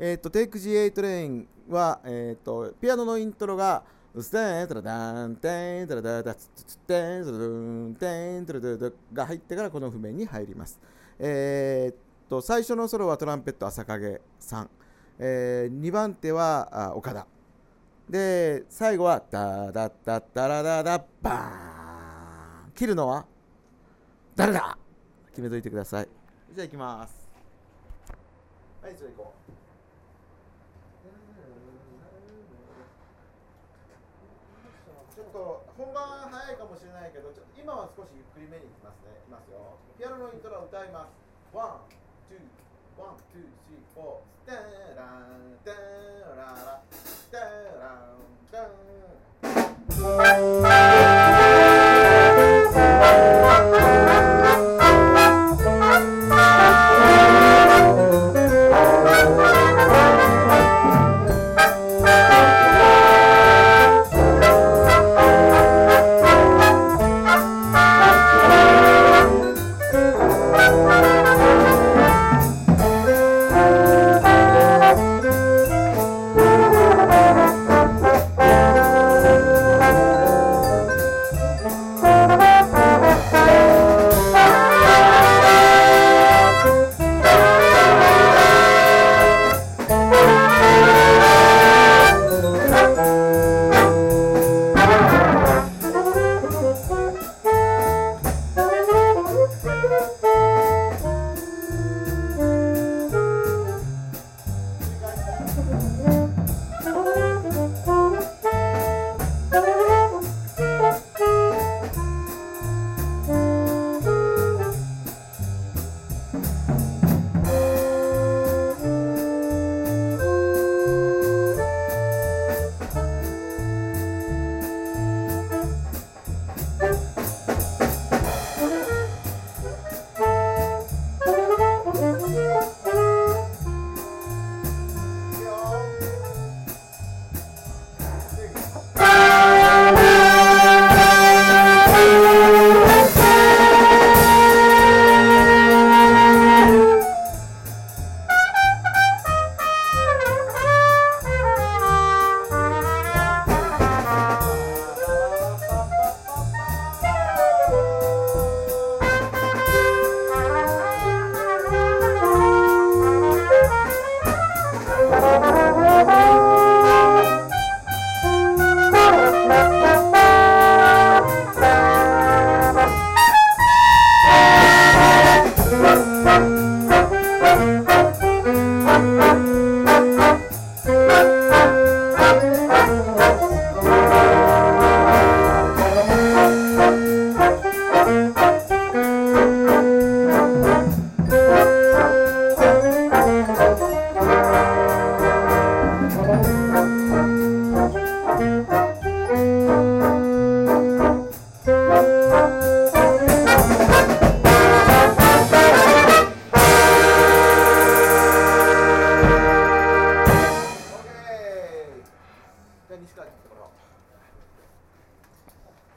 テイク G8 レインは、ピアノのイントロがステントラダンテントラダダツツツテントラドゥンテントラダダが入ってからこの譜面に入ります。最初のソロはトランペット朝影さん、2番手は岡田で、最後はダダダダラダダバーン。切るのは誰だ、決めといてください。じゃあ行きます。はい、それ行こう。ちょっと本番早いかもしれないけど、今は少しゆっくりめにいきますね。いきますよ。ピアノのイントロを歌います。ワン、ツー、ワン、ツー、スリー、フォー、ステン